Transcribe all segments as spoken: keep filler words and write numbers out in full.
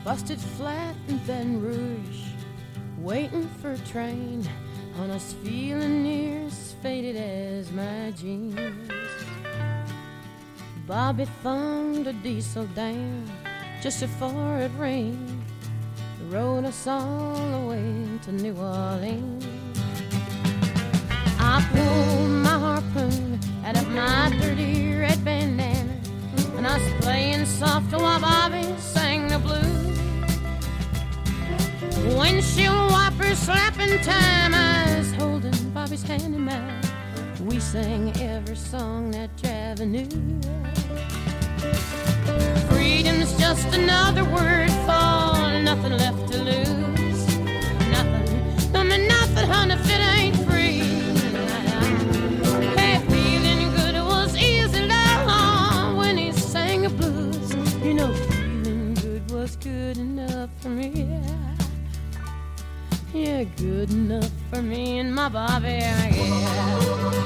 busted flat in Baton Rouge, waiting for a train on us, feeling near as faded as my jeans. Bobby thumbed a diesel down just before it rained, rode us all the way to New Orleans. I pulled my harpoon out of my dirty red bandana, and I was playing soft while Bobby sang the blues. Windshield wipers slapping time, I was holding Bobby's hand in mine. We sang every song that Javi knew. Freedom's just another word for nothing left to lose. Nothing, no, no, nothing, honey, if it ain't free. Hey, feeling good was easy, love, when he sang the blues. You know, feeling good was good enough for me. Yeah, good enough for me and my Bobby, yeah.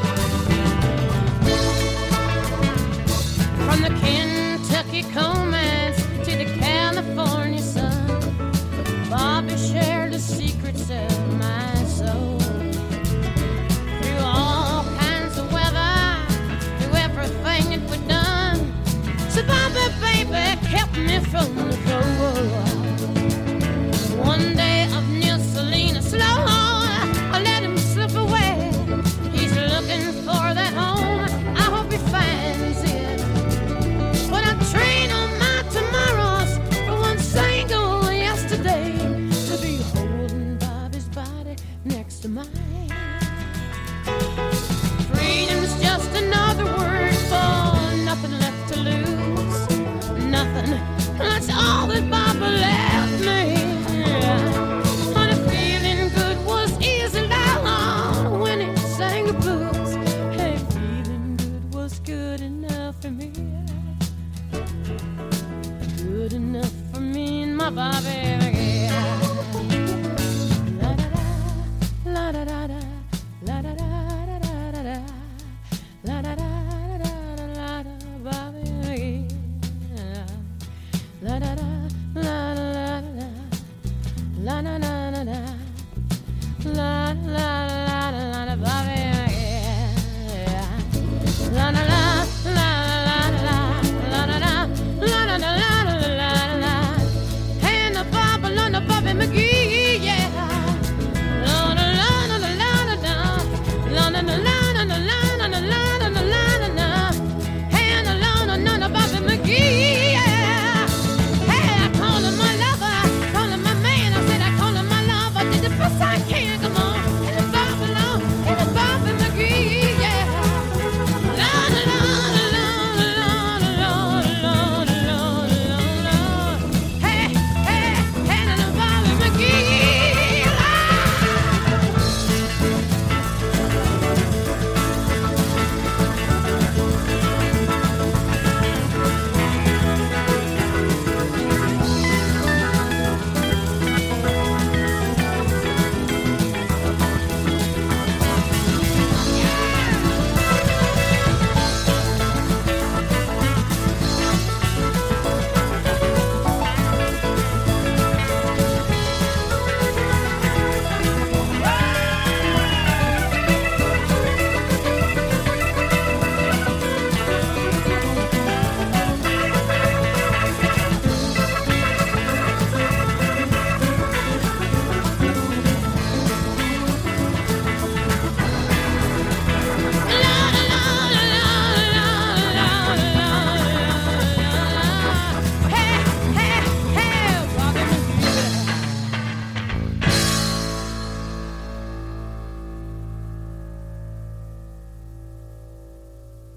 From the Kentucky coal mines to the California sun, Bobby shared the secrets of my soul. Through all kinds of weather, through everything that we've done, so Bobby, baby, kept me from the cold. One day of New Salina slow, I let him slip away. He's looking for that home, I hope he finds it. But I train on my tomorrows for one single yesterday, to be holding Bobby's body next to mine. Freedom's just another word for nothing left to lose. Nothing, that's all that Bobby left me. Honey, feeling good was easy now when he sang the blues. Hey, feeling good was good enough for me. Good enough for me and my Bobby, yeah. La da da da, la da da da da da da, la da da da da da da, Bobby, yeah. La da da, la da la da, la da da da da, la la la la la, Bobby, yeah. La la la la la la, la da da, la da da la la la la, and the Bobby, la da Bobby McGee, yeah. La la la la la la la, la la la la la la la la la la la, and the la la la la Bobby McGee, yeah. Hey, I call him my lover, call him my man. I said I call him my lover. I did the best I can. Come on, and the Bobby, and the Bobby McGee, yeah. La la la la la la la la la la. Hey, hey, and the Bobby McGee.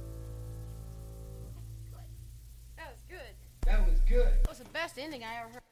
That was good. That was good. That was the best ending I ever heard.